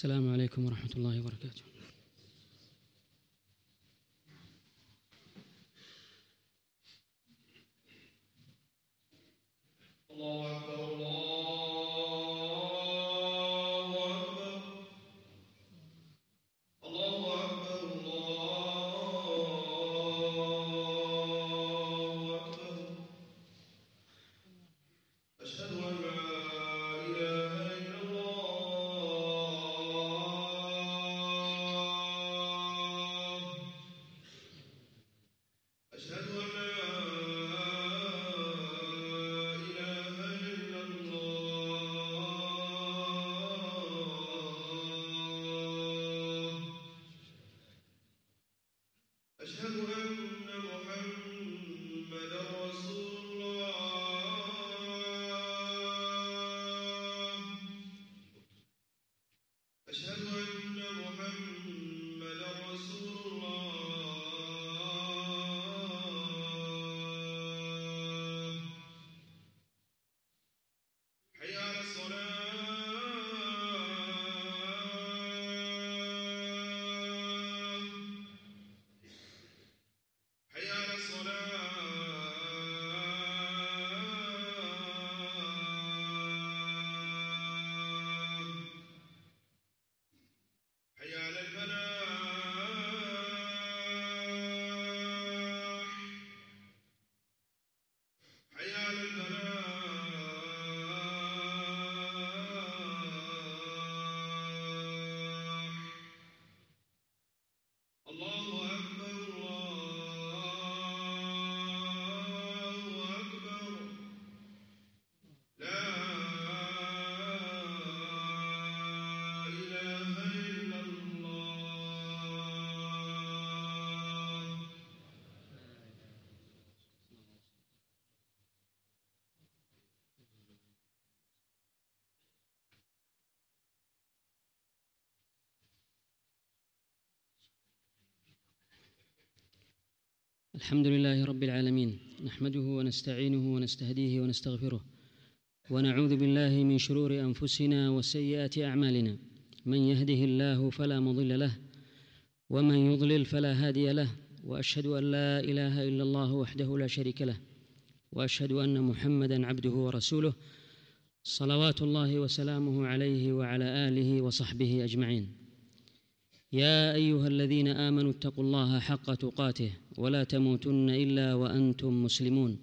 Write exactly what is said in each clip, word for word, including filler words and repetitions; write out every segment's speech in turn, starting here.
السلام عليكم ورحمة الله وبركاته. الله أكبر الله أكبر الله أكبر الله أكبر. أشهد أن لا إله إلا الله. أشهد أن لا إله إلا الله. أشهد أن محمدًا رسول الله. أشهد أن محمدًا رسول الله. حي على الصلاة. حي على الصلاة. حي على الفلاح. حي على الفلاح. الله أكبر الله أكبر. لا إله إلا الله. الحمد لله رب العالمين، نحمده ونستعينه ونستهديه ونستغفره، ونعوذ بالله من شرور أنفسنا وسيئات أعمالنا. من يهده الله فلا مضل له، ومن يضلل فلا هادي له، وأشهد أن لا إله إلا الله وحده لا شريك له، وأشهد أن محمدًا عبده ورسوله، صلوات الله وسلامه عليه وعلى آله وصحبه أجمعين. يا أيها الذين آمنوا اتقوا الله حق تقاته ولا تموتن إلا وأنتم مسلمون.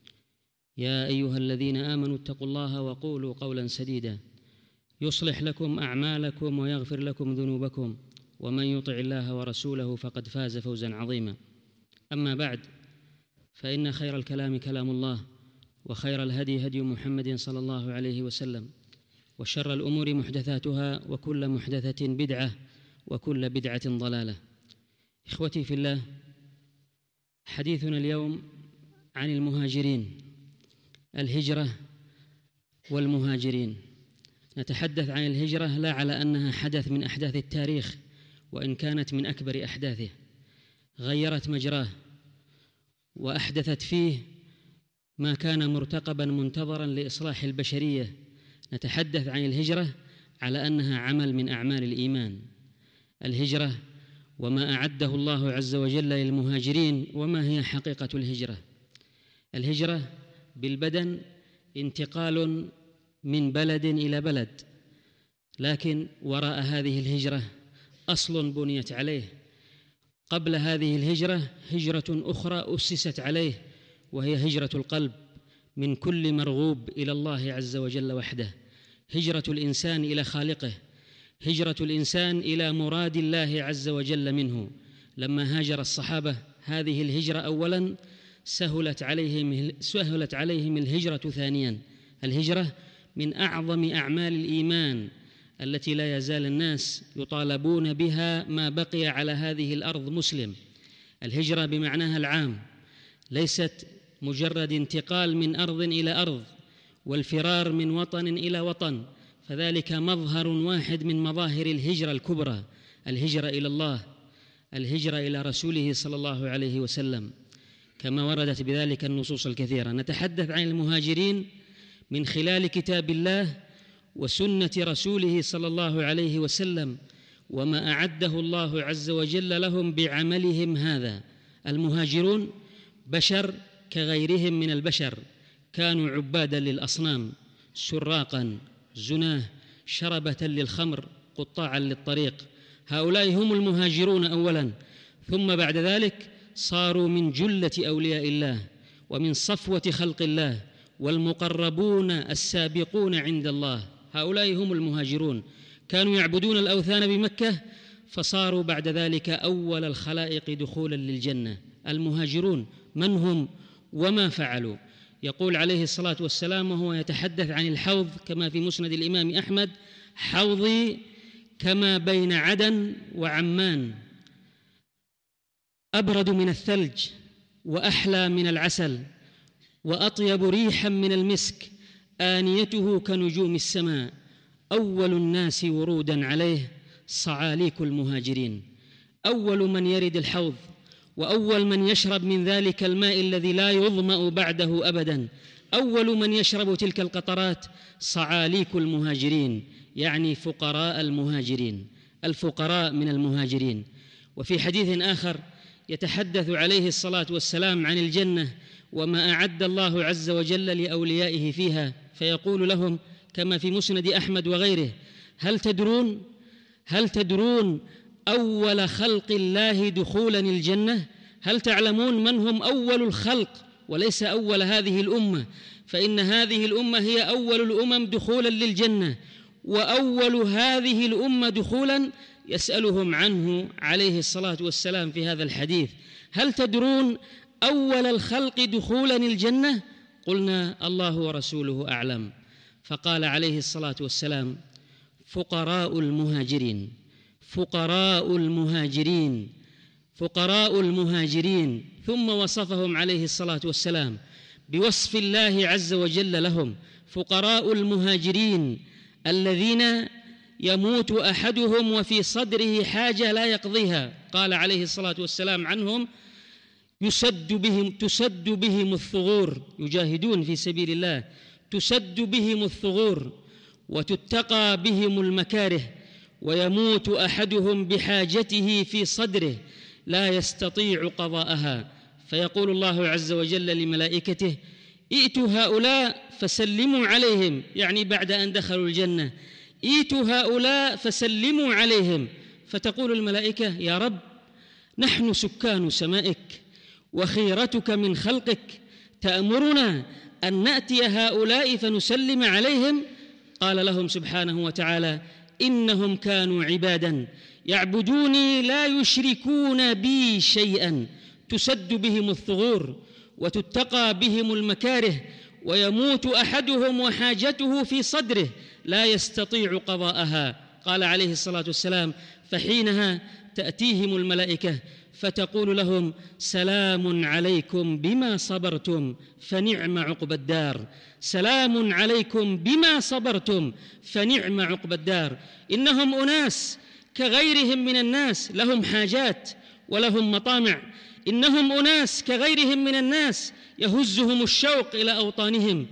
يا أيها الذين آمنوا اتقوا الله وقولوا قولا سديدا يصلح لكم أعمالكم ويغفر لكم ذنوبكم، ومن يطع الله ورسوله فقد فاز فوزا عظيما. أما بعد، فإن خير الكلام كلام الله، وخير الهدي هدي محمد صلى الله عليه وسلم، وشر الأمور محدثاتها، وكل محدثة بدعة، وكل بدعة ضلالة. إخوتي في الله، حديثنا اليوم عن المهاجرين، الهجرة والمهاجرين. نتحدث عن الهجرة لا على أنها حدث من أحداث التاريخ، وإن كانت من أكبر أحداثه، غيرت مجراه وأحدثت فيه ما كان مرتقبا منتظرا لإصلاح البشرية. نتحدث عن الهجرة على أنها عمل من أعمال الإيمان. الهجرة وما أعده الله عز وجل للمهاجرين. وما هي حقيقة الهجرة؟ الهجرة بالبدن انتقال من بلد إلى بلد، لكن وراء هذه الهجرة أصل بنيت عليه. قبل هذه الهجرة هجرة أخرى أسست عليه، وهي هجرة القلب من كل مرغوب إلى الله عز وجل وحده، هجرة الإنسان إلى خالقه، هجرة الإنسان إلى مراد الله عز وجل منه. لما هاجر الصحابة هذه الهجرة أولاً، سهلت عليهم سهلت عليهم الهجرة ثانياً. الهجرة من أعظم أعمال الإيمان التي لا يزال الناس يطالبون بها ما بقي على هذه الأرض مسلم. الهجرة بمعناها العام ليست مجرد انتقال من أرض إلى أرض والفرار من وطن إلى وطن، فذلك مظهر واحد من مظاهر الهجرة الكبرى، الهجرة إلى الله، الهجرة إلى رسوله صلى الله عليه وسلم، كما وردت بذلك النصوص الكثيرة. نتحدث عن المهاجرين من خلال كتاب الله وسنة رسوله صلى الله عليه وسلم وما أعده الله عز وجل لهم بعملهم هذا. المهاجرون بشر كغيرهم من البشر، كانوا عبادا للأصنام، سراقا، زناه، شربة للخمر، قطاعا للطريق. هؤلاء هم المهاجرون أولا، ثم بعد ذلك صاروا من جلة أولياء الله ومن صفوة خلق الله والمقربون السابقون عند الله. هؤلاء هم المهاجرون، كانوا يعبدون الأوثان بمكة فصاروا بعد ذلك أول الخلائق دخولا للجنة. المهاجرون من هم وما فعلوا؟ يقول عليه الصلاة والسلام وهو يتحدث عن الحوض كما في مسند الإمام أحمد: حوضي كما بين عدن وعمان، أبرد من الثلج وأحلى من العسل وأطيب ريحا من المسك، آنيته كنجوم السماء، أول الناس ورودا عليه صعاليك المهاجرين. أول من يرد الحوض وأول من يشرب من ذلك الماء الذي لا يظمأ بعده أبدا، أول من يشرب تلك القطرات صعاليك المهاجرين، يعني فقراء المهاجرين، الفقراء من المهاجرين. وفي حديث آخر يتحدث عليه الصلاة والسلام عن الجنة وما أعد الله عز وجل لأوليائه فيها، فيقول لهم كما في مسند أحمد وغيره: هل تدرون هل تدرون أول خلق الله دخولا الجنة؟ هل تعلمون من هم أول الخلق وليس أول هذه الأمة؟ فإن هذه الأمة هي أول الأمم دخولا للجنة، وأول هذه الأمة دخولا يسألهم عنه عليه الصلاة والسلام في هذا الحديث: هل تدرون أول الخلق دخولا الجنة؟ قلنا: الله ورسوله أعلم. فقال عليه الصلاة والسلام: فقراء المهاجرين، فقراء المهاجرين، فقراء المهاجرين. ثم وصفهم عليه الصلاة والسلام بوصف الله عز وجل لهم: فقراء المهاجرين الذين يموت أحدهم وفي صدره حاجة لا يقضيها. قال عليه الصلاة والسلام عنهم: يسد بهم تسد بهم الثغور، يجاهدون في سبيل الله، تسد بهم الثغور وتتقى بهم المكاره، ويموت أحدهم بحاجته في صدره لا يستطيع قضاءها، فيقول الله عز وجل لملائكته: ائتوا هؤلاء فسلموا عليهم، يعني بعد أن دخلوا الجنة، ائتوا هؤلاء فسلموا عليهم. فتقول الملائكة: يا رب، نحن سكان سمائك وخيرتك من خلقك، تأمرنا أن نأتي هؤلاء فنسلم عليهم؟ قال لهم سبحانه وتعالى: إنهم كانوا عبادا يعبدوني لا يشركون بي شيئا، تسد بهم الثغور وتتقى بهم المكاره، ويموت أحدهم وحاجته في صدره لا يستطيع قضاءها. قال عليه الصلاة والسلام: فحينها تأتيهم الملائكة فتقول لهم: سلام عليكم بما صبرتم فنعم عقبى الدار، سلام عليكم بما صبرتم فنعم عقبى الدار. إنهم أناس كغيرهم من الناس، لهم حاجات ولهم مطامع. إنهم أناس كغيرهم من الناس، يهزهم الشوق إلى أوطانهم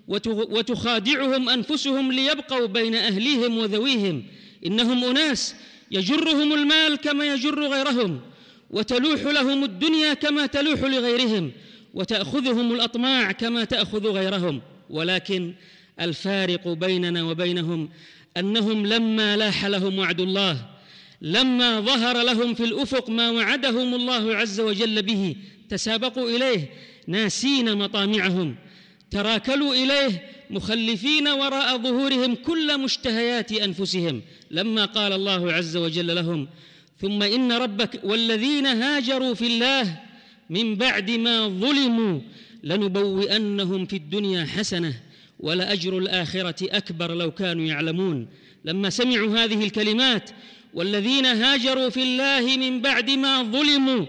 وتخادعهم أنفسهم ليبقوا بين أهليهم وذويهم. إنهم أناس يجرهم المال كما يجر غيرهم، وتلوح لهم الدنيا كما تلوح لغيرهم، وتأخذهم الأطماع كما تأخذ غيرهم. ولكن الفارق بيننا وبينهم أنهم لما لاح لهم وعد الله، لما ظهر لهم في الأفق ما وعدهم الله عز وجل به، تسابقوا إليه ناسين مطامعهم، تراكلوا إليه مخلفين وراء ظهورهم كل مشتهيات أنفسهم. لما قال الله عز وجل لهم: ثم إن ربك والذين هاجروا في الله من بعد ما ظلموا لنبوئنهم في الدنيا حسنة ولأجر الآخرة أكبر لو كانوا يعلمون. لما سمعوا هذه الكلمات: والذين هاجروا في الله من بعد ما ظلموا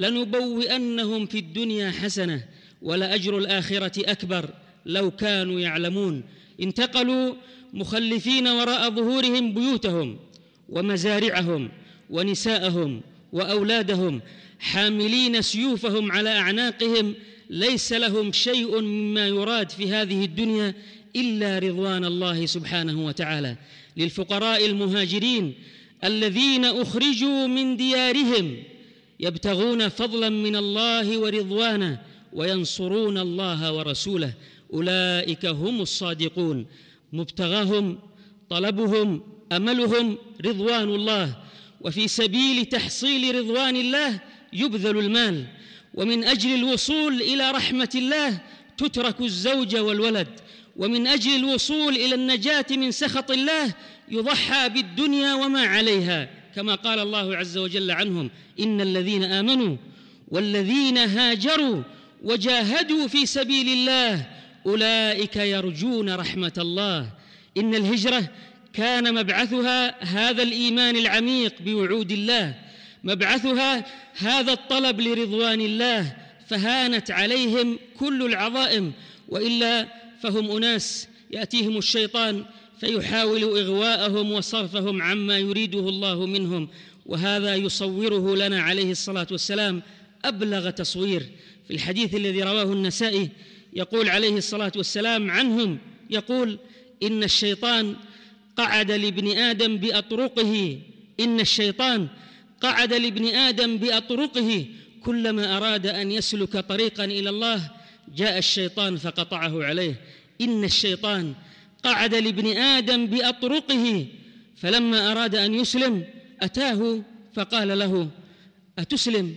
لنبوئنهم في الدنيا حسنة ولأجر الآخرة أكبر لو كانوا يعلمون، انتقلوا مخلفين وراء ظهورهم بيوتهم ومزارعهم ونساءهم وأولادهم، حاملين سيوفهم على أعناقهم، ليس لهم شيء مما يراد في هذه الدنيا إلا رضوان الله سبحانه وتعالى. للفقراء المهاجرين الذين أخرجوا من ديارهم يبتغون فضلا من الله ورضوانه وينصرون الله ورسوله، أولئك هم الصادقون، مبتغاهم طلبهم أملهم رضوان الله، وفي سبيل تحصيل رضوان الله يبذل المال، ومن أجل الوصول إلى رحمة الله تترك الزوجة والولد، ومن أجل الوصول إلى النجاة من سخط الله يضحى بالدنيا وما عليها، كما قال الله عز وجل عنهم: إن الذين آمنوا والذين هاجروا وجاهدوا في سبيل الله أولئك يرجون رحمة الله. إن الهجرة كان مبعثها هذا الإيمان العميق بوعود الله، مبعثها هذا الطلب لرضوان الله، فهانت عليهم كل العظائم، وإلا فهم أناس يأتيهم الشيطان فيحاول إغواءهم وصرفهم عما يريده الله منهم، وهذا يصوره لنا عليه الصلاة والسلام أبلغ تصوير. في الحديث الذي رواه النسائي يقول عليه الصلاة والسلام عنهم، يقول: إن الشيطان قعد لابن آدم بأطرقه إن الشيطان قعد لابن آدم بأطرقه كلما أراد أن يسلك طريقا إلى الله جاء الشيطان فقطعه عليه. إن الشيطان قعد لابن آدم بأطرقه فلما أراد أن يسلم أتاه فقال له: أتسلم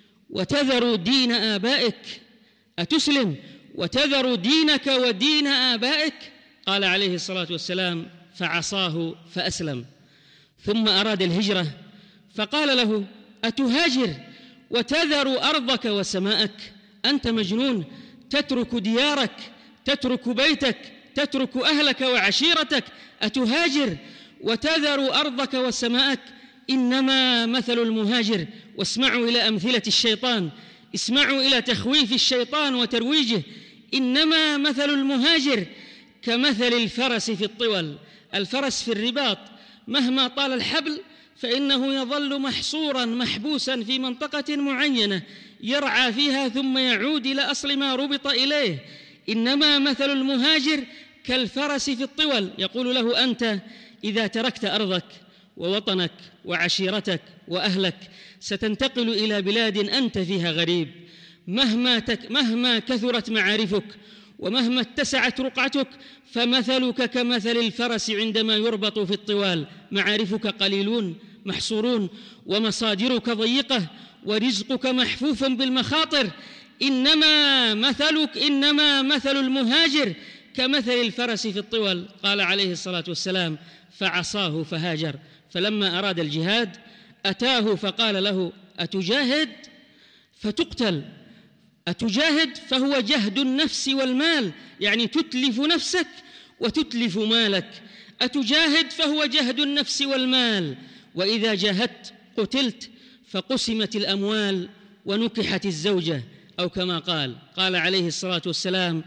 وتذر دين آبائك؟ أتسلم وتذر دينك ودين آبائك؟ قال عليه الصلاة والسلام: فعصاه فأسلم. ثم أراد الهجرة فقال له: أتهاجر وتذر أرضك وسماءك؟ أنت مجنون، تترك ديارك، تترك بيتك، تترك أهلك وعشيرتك، أتهاجر وتذر أرضك وسماءك؟ إنما مثل المهاجر، واسمعوا إلى أمثلة الشيطان، اسمعوا إلى تخويف الشيطان وترويجه، إنما مثل المهاجر كمثل الفرس في الطول. الفرس في الرباط مهما طال الحبل فإنه يظل محصورا محبوسا في منطقة معينة يرعى فيها ثم يعود إلى أصل ما ربط إليه. إنما مثل المهاجر كالفرس في الطول، يقول له: أنت إذا تركت أرضك ووطنك وعشيرتك وأهلك ستنتقل إلى بلاد أنت فيها غريب، مهما, تك مهما كثرت معارفك ومهما اتسعت رقعتك فمثلك كمثل الفرس عندما يربط في الطوال، معارفك قليلون محصورون ومصادرك ضيقة ورزقك محفوف بالمخاطر. إنما مثلك إنما مثل المهاجر كمثل الفرس في الطول. قال عليه الصلاة والسلام: فعصاه فهاجر. فلما أراد الجهاد أتاه فقال له: أتجاهد فتقتل؟ أتجاهد فهو جهد النفس والمال، يعني تتلف نفسك وتتلف مالك. أتجاهد فهو جهد النفس والمال، وإذا جاهدت قتلت، فقسمت الأموال ونكحت الزوجة، أو كما قال قال عليه الصلاة والسلام: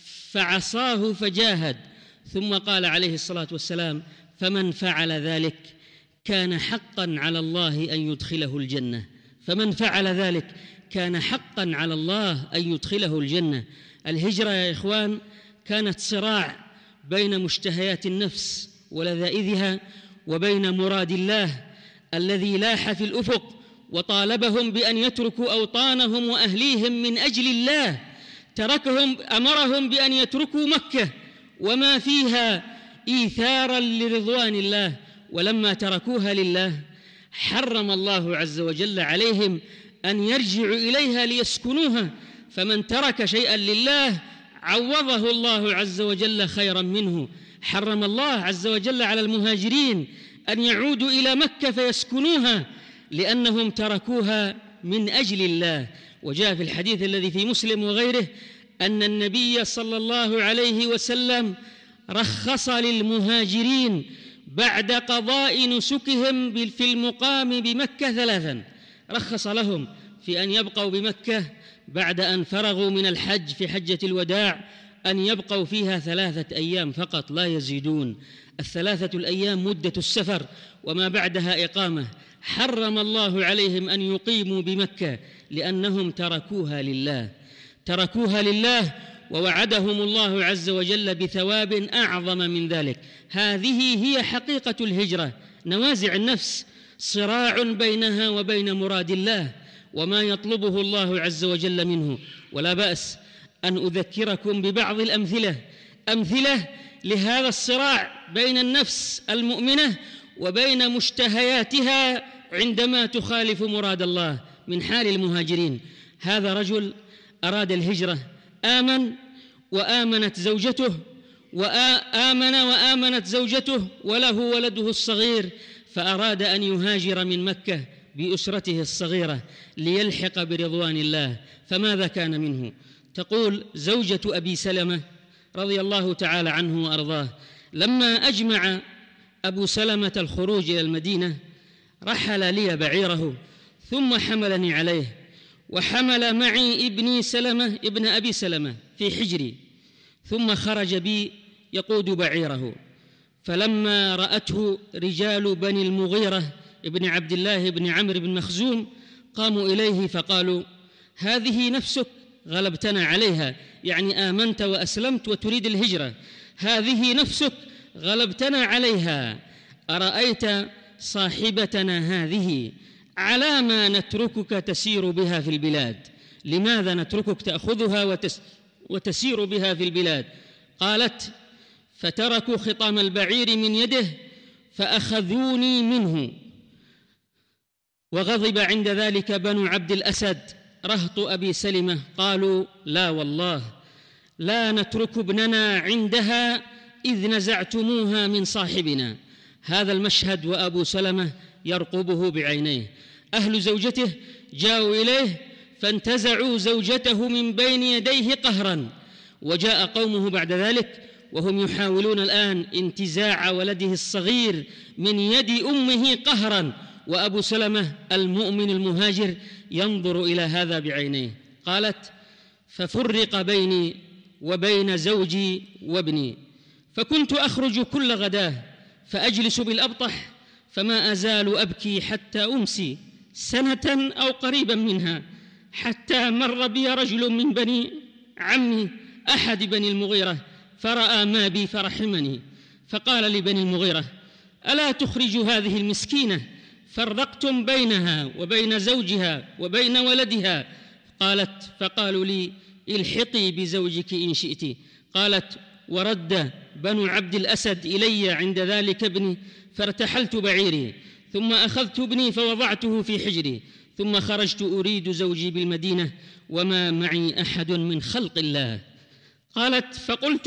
فعصاه فجاهد. ثم قال عليه الصلاة والسلام: فمن فعل ذلك كان حقا على الله أن يدخله الجنة. فمن فعل ذلك كان حقا على الله أن يدخله الجنة. الهجرة يا إخوان كانت صراع بين مشتهيات النفس ولذائذها وبين مراد الله الذي لاح في الأفق وطالبهم بأن يتركوا أوطانهم وأهليهم من أجل الله. تركهم أمرهم بأن يتركوا مكة وما فيها إيثارا لرضوان الله، ولما تركوها لله حرم الله عز وجل عليهم أن يرجعوا إليها ليسكنوها. فمن ترك شيئا لله عوضه الله عز وجل خيرا منه. حرم الله عز وجل على المهاجرين أن يعودوا إلى مكة فيسكنوها لأنهم تركوها من أجل الله. وجاء في الحديث الذي في مسلم وغيره أن النبي صلى الله عليه وسلم رخص للمهاجرين بعد قضاء نسكهم في المقام بمكة ثلاثا، رخص لهم في أن يبقوا بمكة بعد أن فرغوا من الحج في حجة الوداع، أن يبقوا فيها ثلاثة أيام فقط لا يزيدون. الثلاثة الأيام مدة السفر وما بعدها إقامة. حرم الله عليهم أن يقيموا بمكة لأنهم تركوها لله، تركوها لله ووعدهم الله عز وجل بثواب أعظم من ذلك. هذه هي حقيقة الهجرة، نوازع النفس، صراع بينها وبين مراد الله وما يطلبه الله عز وجل منه. ولا بأس أن أذكركم ببعض الأمثلة أمثلة لهذا الصراع بين النفس المؤمنة وبين مشتهياتها عندما تخالف مراد الله. من حال المهاجرين: هذا رجل أراد الهجرة، آمن وآمنت زوجته وآمن وآمنت زوجته وله ولده الصغير، فأراد أن يهاجر من مكة بأسرته الصغيرة ليلحق برضوان الله. فماذا كان منه؟ تقول زوجة أبي سلمة رضي الله تعالى عنه وأرضاه: لما أجمع أبو سلمة الخروج إلى المدينة رحل لي بعيره ثم حملني عليه، وحمل معي ابني سلمة ابن أبي سلمة في حجري، ثم خرج بي يقود بعيره. فلما رأته رجال بني المغيرة ابن عبد الله بن عمرو بن مخزوم قاموا إليه فقالوا: هذه نفسك غلبتنا عليها، يعني آمنت وأسلمت وتريد الهجرة، هذه نفسك غلبتنا عليها، أرأيت صاحبتنا هذه على ما نتركك تسير بها في البلاد؟ لماذا نتركك تأخذها وتس وتسير بها في البلاد؟ قالت: فتركوا خطام البعير من يده فأخذوني منه. وغضب عند ذلك بنو عبد الأسد رهط أبي سلمة، قالوا: لا والله لا نترك ابننا عندها إذ نزعتموها من صاحبنا. هذا المشهد وأبو سلمة يرقبه بعينيه. أهل زوجته جاءوا إليه فانتزعوا زوجته من بين يديه قهرا، وجاء قومه بعد ذلك وهم يحاولون الآن انتزاع ولده الصغير من يد أمه قهرا، وأبو سلمة المؤمن المهاجر ينظر إلى هذا بعينيه. قالت: ففرق بيني وبين زوجي وابني، فكنت أخرج كل غداة فأجلس بالأبطح فما أزال أبكي حتى أمسي سنة أو قريبا منها، حتى مر بي رجل من بني عمي أحد بني المغيرة فرأى ما بي فرحمني، فقال لبني المغيرة: ألا تخرج هذه المسكينة؟ فرقتم بينها وبين زوجها وبين ولدها. قالت: فقالوا لي: الحقي بزوجك إن شئت. قالت: ورد بنو عبد الأسد إلي عند ذلك ابني، فارتحلت بعيري، ثم أخذت ابني فوضعته في حجري، ثم خرجت أريد زوجي بالمدينة وما معي أحد من خلق الله. قالت: فقلت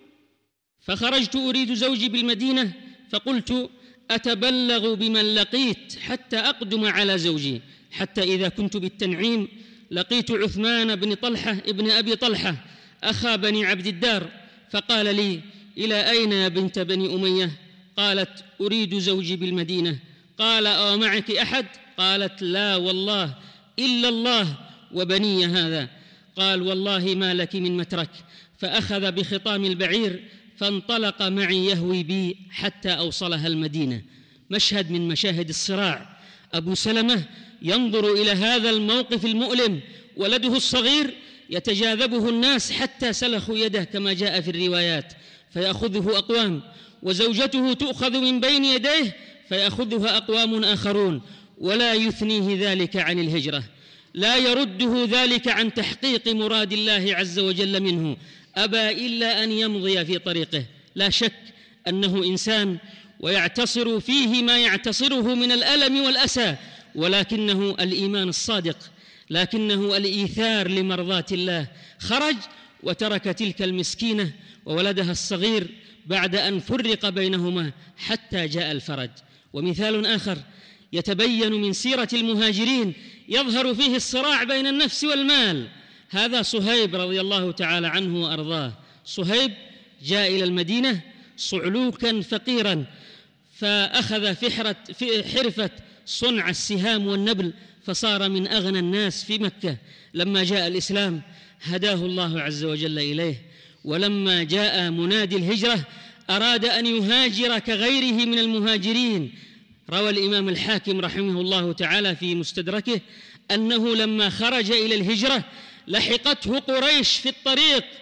فخرجت أريد زوجي بالمدينة فقلت: أتبلغ بمن لقيت حتى أقدم على زوجي، حتى إذا كنت بالتنعيم لقيت عثمان بن طلحة ابن أبي طلحة أخا بني عبد الدار، فقال لي: إلى أين يا بنت بني أمية؟ قالت: أريد زوجي بالمدينة. قال: أو معك أحد؟ قالت: لا والله إلا الله وبني هذا. قال: والله ما لك من مترك. فأخذ بخطام البعير فانطلق معي يهوي بي حتى أوصلها المدينة. مشهد من مشاهد الصراع. أبو سلمة ينظر إلى هذا الموقف المؤلم، ولده الصغير يتجاذبه الناس حتى سلخوا يده كما جاء في الروايات فيأخذه أقوام، وزوجته تؤخذ من بين يديه فيأخذها أقوام آخرون، ولا يثنيه ذلك عن الهجرة، لا يرده ذلك عن تحقيق مراد الله عز وجل منه، أبى إلا أن يمضي في طريقه. لا شك أنه إنسان ويعتصر فيه ما يعتصره من الألم والأسى، ولكنه الإيمان الصادق، لكنه الإيثار لمرضاة الله. خرج وترك تلك المسكينة وولدها الصغير بعد أن فرق بينهما حتى جاء الفرج. ومثال آخر يتبين من سيرة المهاجرين يظهر فيه الصراع بين النفس والمال. هذا صهيب رضي الله تعالى عنه وأرضاه. صهيب جاء إلى المدينة صعلوكا فقيرا، فأخذ فحرة في حرفة صنع السهام والنبل، فصار من أغنى الناس في مكة. لما جاء الإسلام هداه الله عز وجل إليه، ولما جاء منادي الهجرة أراد أن يهاجر كغيره من المهاجرين. روى الإمام الحاكم رحمه الله تعالى في مستدركه أنه لما خرج إلى الهجرة لحقته قريش في الطريق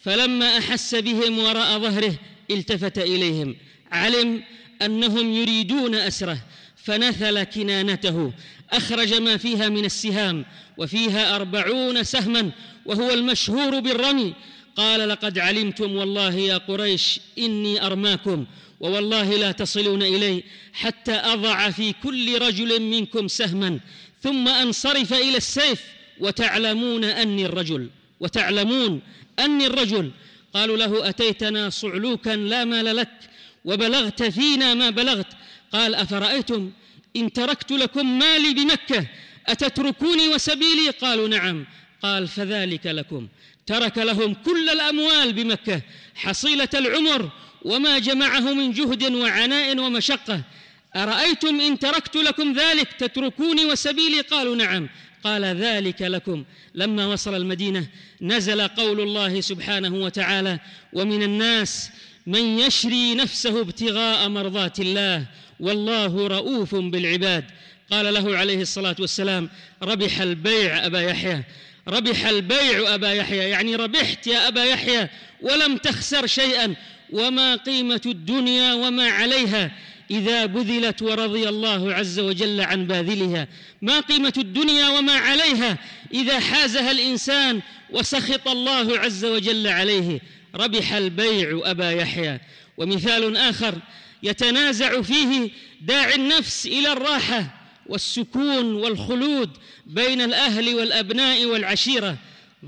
فلما أحس بهم وراء ظهره التفت إليهم، علم أنهم يريدون أسره، فنثل كنانته، أخرج ما فيها من السهام، وفيها أربعون سهما، وهو المشهور بالرمي. قال: لقد علمتم والله يا قريش إني أرماكم، ووالله لا تصلون إلي حتى أضع في كل رجل منكم سهما، ثم أنصرف إلى السيف، وتعلمون أني الرجل وتعلمون أني الرجل. قالوا له: أتيتنا صعلوكا لا مال لك، وبلغت فينا ما بلغت. قال: أفرأيتم إن تركت لكم مالي بمكة أتتركوني وسبيلي؟ قالوا: نعم. قال: فذلك لكم. ترك لهم كل الأموال بمكة، حصيلة العمر وما جمعه من جهد وعناء ومشقة. أرأيتم إن تركت لكم ذلك تتركوني وسبيلي؟ قالوا: نعم. قال: ذلك لكم. لما وصل المدينة نزل قول الله سبحانه وتعالى: ومن الناس من يشري نفسه ابتغاء مرضات الله والله رؤوف بالعباد. قال له عليه الصلاة والسلام: ربح البيع أبا يحيى، ربح البيع أبا يحيى، يعني ربحت يا أبا يحيى ولم تخسر شيئا. وما قيمة الدنيا وما عليها إذا بذلت ورضي الله عز وجل عن باذلها؟ ما قيمة الدنيا وما عليها إذا حازها الإنسان وسخط الله عز وجل عليه؟ ربح البيع أبا يحيى. ومثال آخر يتنازع فيه داعي النفس إلى الراحة والسكون والخلود بين الأهل والأبناء والعشيرة،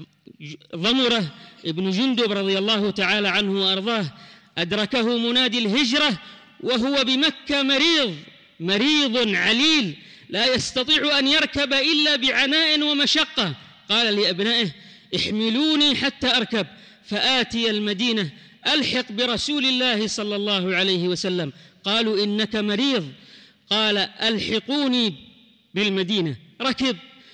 ضمرة ابن جندب رضي الله تعالى عنه وأرضاه أدركه منادي الهجرة وهو بمكة مريض مريض عليل لا يستطيع أن يركب إلا بعناء ومشقة. قال لأبنائه: احملوني حتى أركب فآتي المدينة ألحق برسول الله صلى الله عليه وسلم. قالوا: إنك مريض. قال: ألحقوني بالمدينة. ركب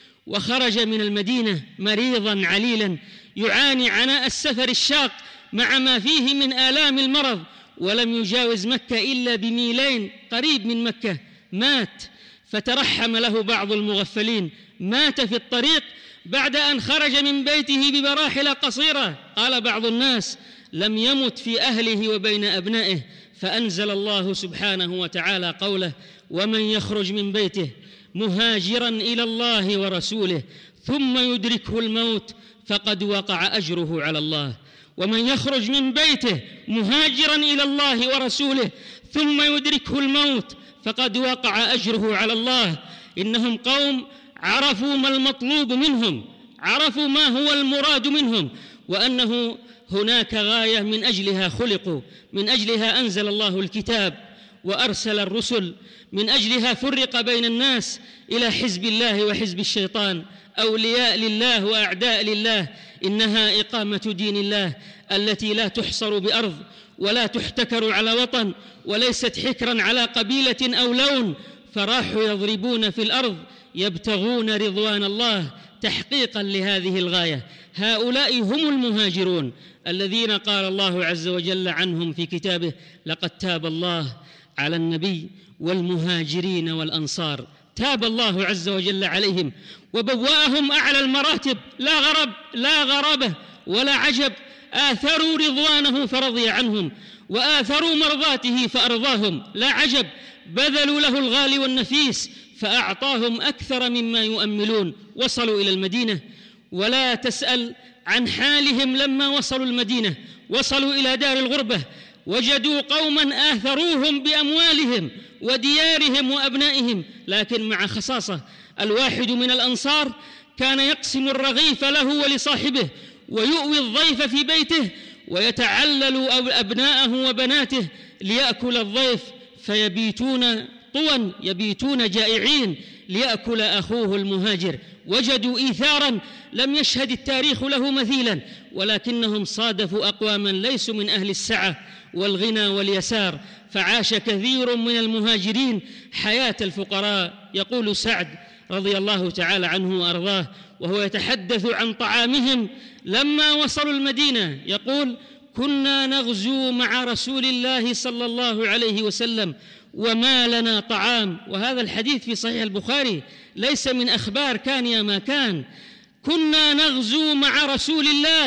وخرج من المدينة مريضا عليلا يعاني عناء السفر الشاق مع ما فيه من آلام المرض، ولم يجاوز مكة إلا بميلين قريب من مكة. مات، فترحم له بعض المغفلين، مات في الطريق بعد أن خرج من بيته بمراحل قصيرة. قال بعض الناس: لم يمت في أهله وبين أبنائه، فأنزل الله سبحانه وتعالى قوله: ومن يخرج من بيته مهاجرا إلى الله ورسوله ثم يدركه الموت فقد وقع أجره على الله. ومن يخرج من بيته مهاجرا إلى الله ورسوله ثم يدركه الموت فقد وقع أجره على الله. إنهم قوم عرفوا ما المطلوب منهم، عرفوا ما هو المراد منهم، وأنه هناك غاية من أجلها خلقوا، من أجلها أنزل الله الكتاب وأرسل الرسل، من أجلها فرق بين الناس إلى حزب الله وحزب الشيطان، أولياء لله وأعداء لله. إنها إقامة دين الله التي لا تحصر بأرض ولا تحتكر على وطن، وليست حكرا على قبيلة أو لون، فراحوا يضربون في الأرض يبتغون رضوان الله تحقيقا لهذه الغاية. هؤلاء هم المهاجرون الذين قال الله عز وجل عنهم في كتابه: لقد تاب الله على النبي والمهاجرين والأنصار. تاب الله عز وجل عليهم وبوأهم أعلى المراتب، لا غرب لا غرابة ولا عجب. آثروا رضوانه فرضي عنهم، وآثروا مرضاته فأرضاهم، لا عجب. بذلوا له الغالي والنفيس فأعطاهم أكثر مما يؤملون. وصلوا إلى المدينة، ولا تسأل عن حالهم لما وصلوا المدينة. وصلوا إلى دار الغربة، وجدوا قوما آثروهم بأموالهم وديارهم وأبنائهم، لكن مع خصاصة: الواحد من الأنصار كان يقسم الرغيف له ولصاحبه، ويؤوي الضيف في بيته، ويتعلل أبناءه وبناته ليأكل الضيف، فيبيتون طوى، يبيتون جائعين ليأكل أخوه المهاجر. وجدوا إيثارا لم يشهد التاريخ له مثيلا، ولكنهم صادفوا أقواما ليسوا من أهل السعة والغنى واليسار، فعاش كثير من المهاجرين حياة الفقراء. يقول سعد رضي الله تعالى عنه وأرضاه وهو يتحدث عن طعامهم لما وصلوا المدينة، يقول: كنا نغزو مع رسول الله صلى الله عليه وسلم وما لنا طعام. وهذا الحديث في صحيح البخاري، ليس من أخبار كان يا ما كان. كنا نغزو مع رسول الله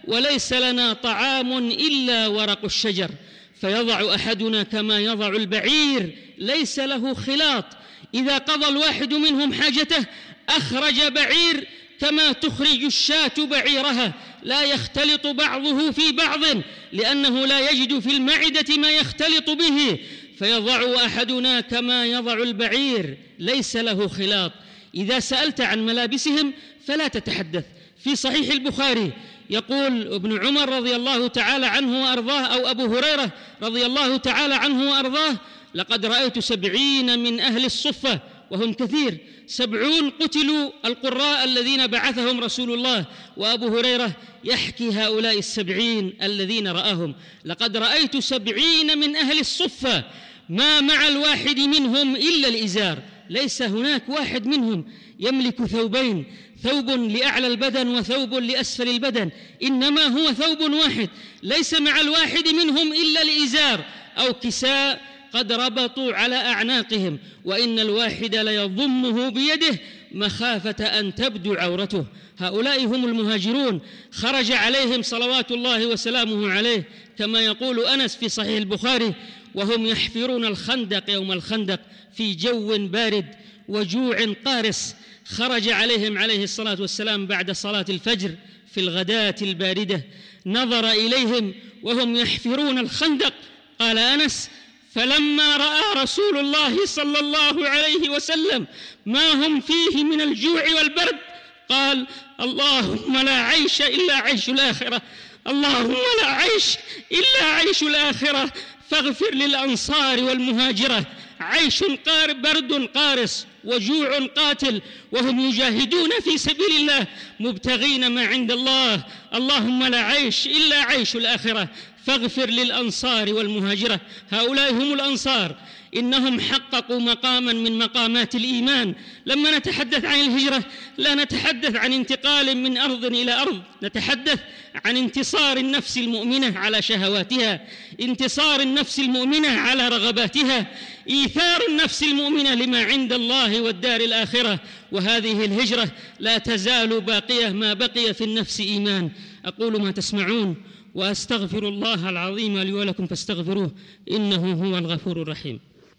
وليس لنا طعام إلا ورق الشجر، فيضع أحدنا كما يضع البعير ليس له خلاط، إذا قضى الواحد منهم حاجته أخرج بعير كما تخرج الشاة بعيرها، لا يختلط بعضه في بعض لأنه لا يجد في المعدة ما يختلط به، فيضع أحدنا كما يضع البعير ليس له خلاط. إذا سألت عن ملابسهم فلا تتحدث. في صحيح البخاري يقول ابن عمر رضي الله تعالى عنه وأرضاه، أو أبو هريرة رضي الله تعالى عنه وأرضاه: لقد رأيت سبعين من أهل الصفة، وهم كثير، سبعون قتلوا القراء الذين بعثهم رسول الله، وأبو هريرة يحكي هؤلاء السبعين الذين رآهم: لقد رأيت سبعين من أهل الصفة ما مع الواحد منهم إلا الإزار، ليس هناك واحد منهم يملك ثوبين، ثوب لأعلى البدن وثوب لأسفل البدن، إنما هو ثوب واحد، ليس مع الواحد منهم إلا الإزار أو كساء قد ربطوا على أعناقهم، وإن الواحد ليضمه بيده مخافة أن تبدو عورته. هؤلاء هم المهاجرون، خرج عليهم صلوات الله وسلامه عليه كما يقول أنس في صحيح البخاري: وهم يحفرون الخندق يوم الخندق في جو بارد وجوع قارس. خرج عليهم عليه الصلاة والسلام بعد صلاة الفجر في الغداة الباردة، نظر إليهم وهم يحفرون الخندق، قال أنس: فلما رأى رسول الله صلى الله عليه وسلم ما هم فيه من الجوع والبرد قال: اللهم لا عيش إلا عيش الآخرة، اللهم لا عيش إلا عيش الآخرة، فاغفر للأنصار والمهاجرة، عيش قار برد قارس وجوع قاتل وهم يجاهدون في سبيل الله مبتغين ما عند الله، اللهم لا عيش إلا عيش الآخرة، فاغفر للأنصار والمهاجرة. هؤلاء هم الأنصار، إنهم حققوا مقاما من مقامات الإيمان. لما نتحدث عن الهجرة لا نتحدث عن انتقال من أرض إلى أرض، نتحدث عن انتصار النفس المؤمنة على شهواتها، انتصار النفس المؤمنة على رغباتها، إيثار النفس المؤمنة لما عند الله والدار الآخرة. وهذه الهجرة لا تزال باقية ما بقي في النفس إيمان. أقول ما تسمعون وأستغفر الله العظيم لي ولكم فاستغفروه إنه هو الغفور الرحيم.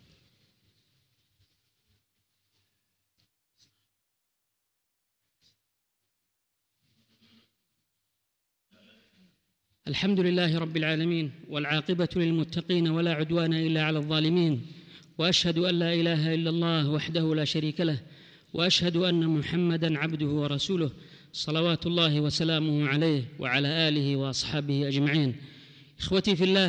الحمد لله رب العالمين، والعاقبة للمتقين ولا عدوان إلا على الظالمين، وأشهد أن لا إله إلا الله وحده لا شريك له، وأشهد أن محمدًا عبده ورسوله صلوات الله وسلامه عليه وعلى آله وأصحابه أجمعين. إخوتي في الله،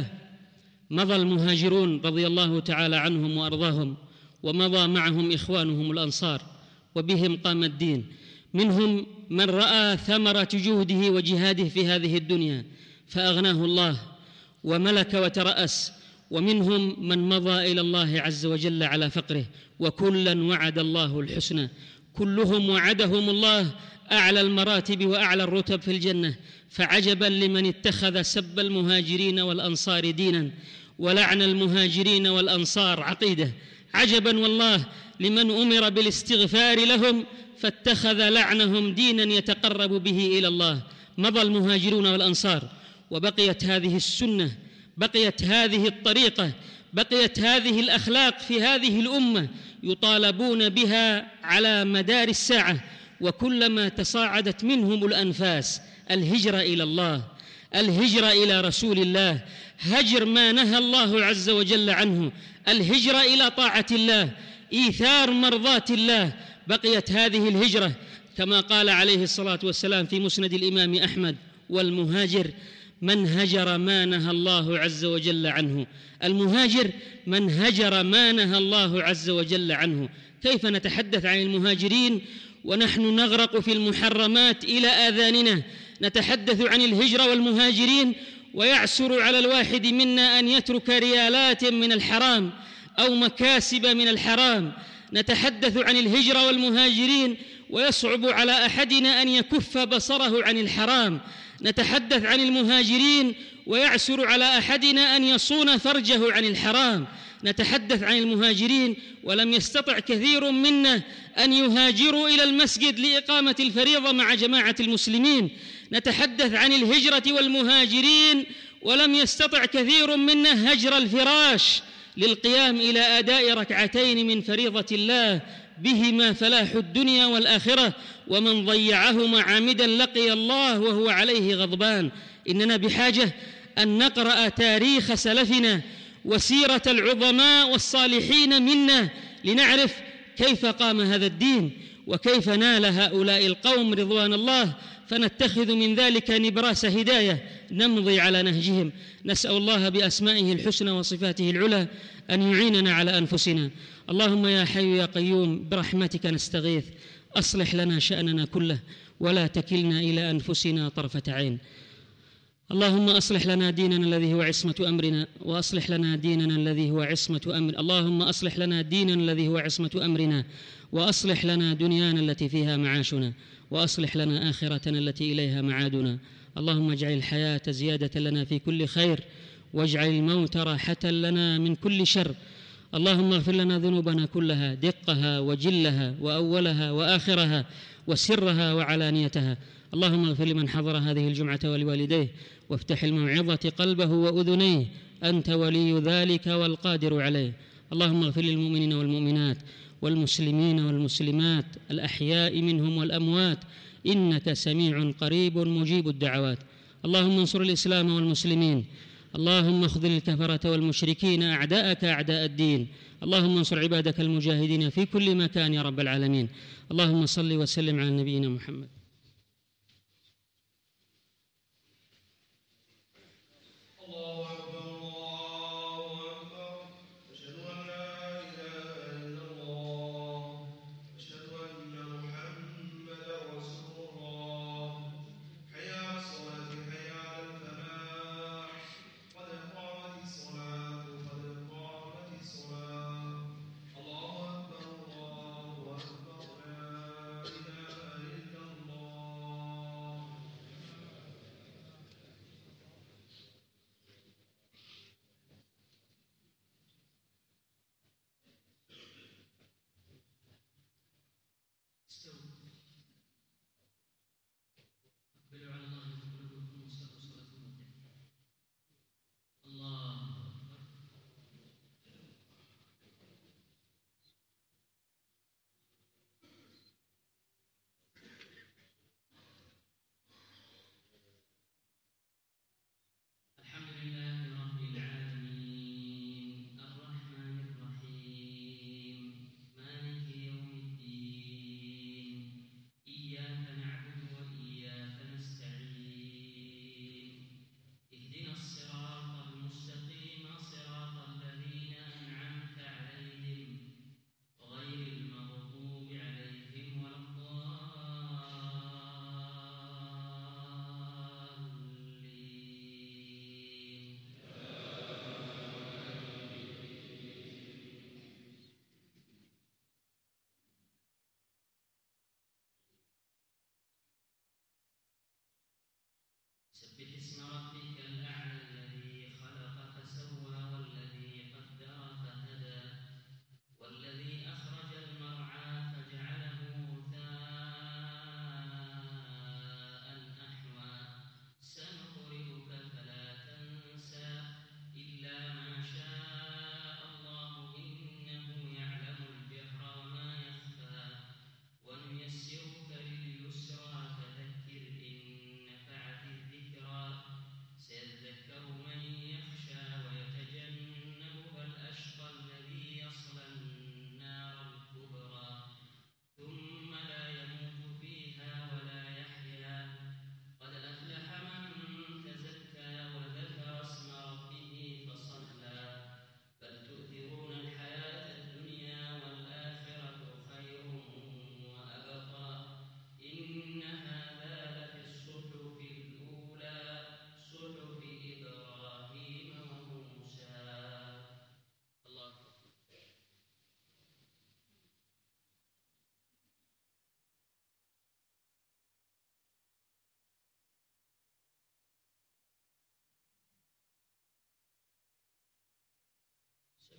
مضى المهاجرون رضي الله تعالى عنهم وأرضاهم، ومضى معهم إخوانهم الأنصار، وبهم قام الدين. منهم من رأى ثمرة جهده وجهاده في هذه الدنيا فأغناه الله وملك وترأس، ومنهم من مضى إلى الله عز وجل على فقره، وكلا وعد الله الحسنى. كلهم وعدهم الله أعلى المراتب وأعلى الرتب في الجنة. فعجبا لمن اتخذ سب المهاجرين والأنصار دينا، ولعن المهاجرين والأنصار عقيدة. عجبا والله لمن أمر بالاستغفار لهم فاتخذ لعنهم دينا يتقرب به إلى الله. مضى المهاجرون والأنصار، وبقيت هذه السنة، بقيت هذه الطريقة، بقيت هذه الأخلاق في هذه الأمة يطالبون بها على مدار الساعة، وكلما تصاعدت منهم الأنفاس. الهجرة إلى الله، الهجرة إلى رسول الله، هجر ما نهى الله عز وجل عنه، الهجرة إلى طاعة الله، إيثار مرضات الله. بقيت هذه الهجرة كما قال عليه الصلاة والسلام في مسند الإمام أحمد: والمهاجر من هجر ما نهى الله عز وجل عنه. المهاجر من هجر ما نهى الله عز وجل عنه. كيف نتحدث عن المهاجرين ونحن نغرق في المحرمات إلى آذاننا؟ نتحدث عن الهجرة والمهاجرين ويعسر على الواحد منا أن يترك ريالات من الحرام أو مكاسب من الحرام. نتحدث عن الهجرة والمهاجرين ويصعب على أحدنا أن يكف بصره عن الحرام. نتحدث عن المهاجرين ويعسر على أحدنا أن يصون فرجه عن الحرام. نتحدث عن المهاجرين ولم يستطع كثير منا أن يهاجروا إلى المسجد لإقامة الفريضة مع جماعة المسلمين. نتحدث عن الهجرة والمهاجرين ولم يستطع كثير منا هجر الفراش للقيام إلى أداء ركعتين من فريضة الله بهما فلاح الدنيا والآخرة، ومن ضيعهما عامدا لقي الله وهو عليه غضبان. إننا بحاجة أن نقرأ تاريخ سلفنا وسيرة العظماء والصالحين منا لنعرف كيف قام هذا الدين وكيف نال هؤلاء القوم رضوان الله، فنتخذ من ذلك نبراس هداية نمضي على نهجهم. نسأل الله بأسمائه الحسنى وصفاته العلى أن يعيننا على أنفسنا. اللهم يا حي يا قيوم برحمتك نستغيث، أصلح لنا شأننا كله ولا تكلنا إلى أنفسنا طرفة عين. اللهم أصلح لنا ديننا الذي هو عصمة أمرنا، وأصلح لنا ديننا الذي هو عصمة أمر اللهم أصلح لنا ديننا الذي هو عصمة أمرنا، وأصلح لنا دنيانا التي فيها معاشنا، وأصلح لنا آخرتنا التي إليها معادنا. اللهم اجعل الحياة زيادة لنا في كل خير، واجعل الموت راحة لنا من كل شر. اللهم اغفر لنا ذنوبنا كلها، دقها وجلها وأولها وآخرها وسرها وعلانيتها. اللهم اغفر لمن حضر هذه الجمعة ولوالديه، وافتح الموعظة قلبه وأذنيه، أنت ولي ذلك والقادر عليه. اللهم اغفر للمؤمنين والمؤمنات والمسلمين والمسلمات الأحياء منهم والأموات، إنك سميع قريب مجيب الدعوات. اللهم انصر الإسلام والمسلمين، اللهم اخذل الكفرة والمشركين أعداءك أعداء الدين. اللهم انصر عبادك المجاهدين في كل مكان يا رب العالمين. اللهم صل وسلم على نبينا محمد. سبح اسم ربك الأعلى الذي خلق فسوى والذي قدر فهدى والذي أخرج المرعى فجعله غثاء أحوى سنقرئك فلا تنسى إلا ما شاء الله إنه يعلم الجهر وما يخفى ونيسرك لليسرى فذكر إن نفعت الذكرى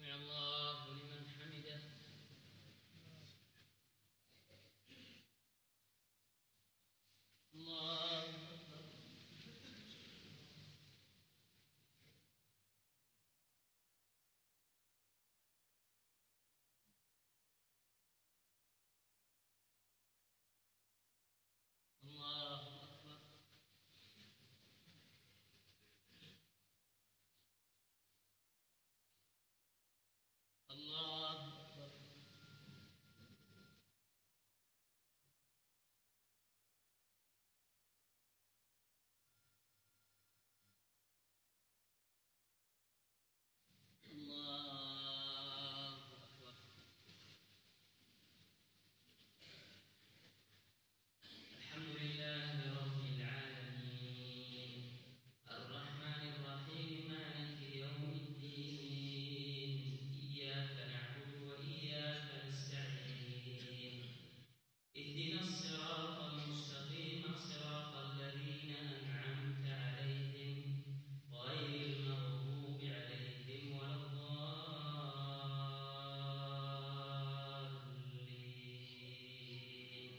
سمع الله لمن حمده. الله أكبر. الله أكبر. الله أكبر. الله أكبر. الحمد لله رب العالمين الرحمن الرحيم مالك يوم الدين إياك نعبد وإياك نستعين اهدنا الصراط المستقيم صراط الذين أنعمت عليهم غير المغضوب عليهم ولا الضالين.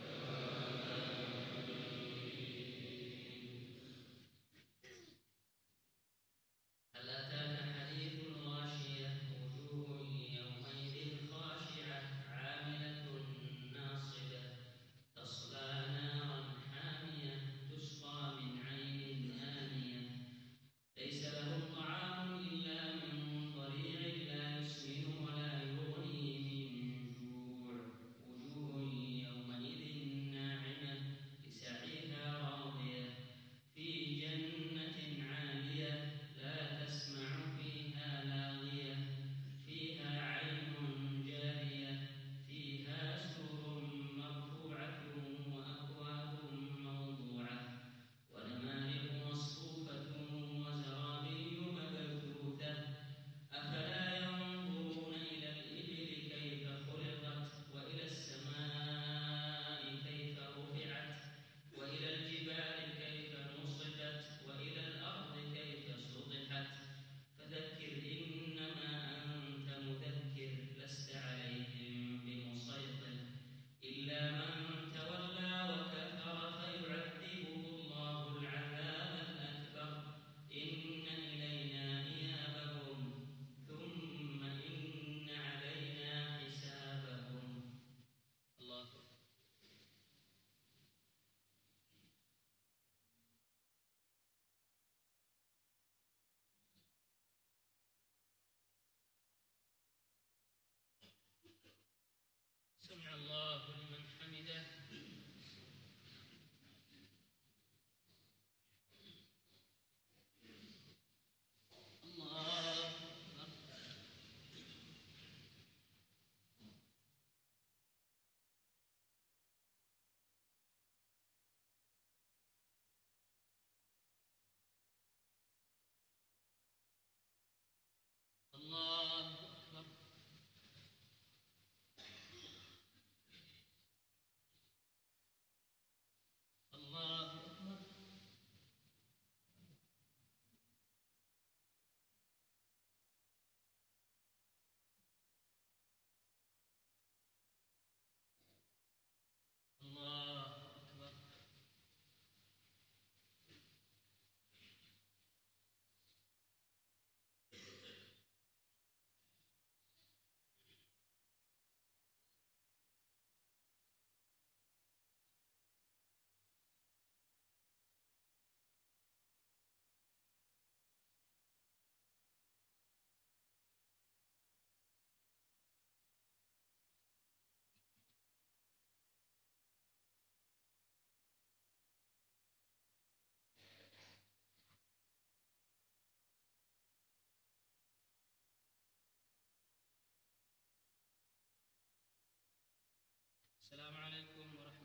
هل أتاك حديث الغاشية وجوه يومئذ خاشعة عاملة ناصبة تصلى نارا حامية تسقى من عين آنية ليس لهم طعام إلا من ضريع لا يسمن ولا يغني من جوع وجوه يومئذ ناعمة لسعيها راضية في جنة عالية لا تسمع فيها لاغية فيها عين جارية فيها سرر مرفوعة وأكواب موضوعة ونمارق مصفوفة وزرابي مبثوثة أفلا ينظرون إلى الإبل كيف خلقت وإلى السماء كيف رفعت وإلى الجبال كيف نصبت وإلى الأرض كيف سطحت فذكر إنما أنت مذكر لست عليهم بمسيطر إلا من تولى وكفر فيعذبه الله العذاب الأكبر إن إلينا إيابهم ثم إن علينا حسابهم. الله أكبر. سمع الله لمن حمده. الله أكبر. الله أكبر. الله أكبر. الله أكبر. السلام عليكم ورحمة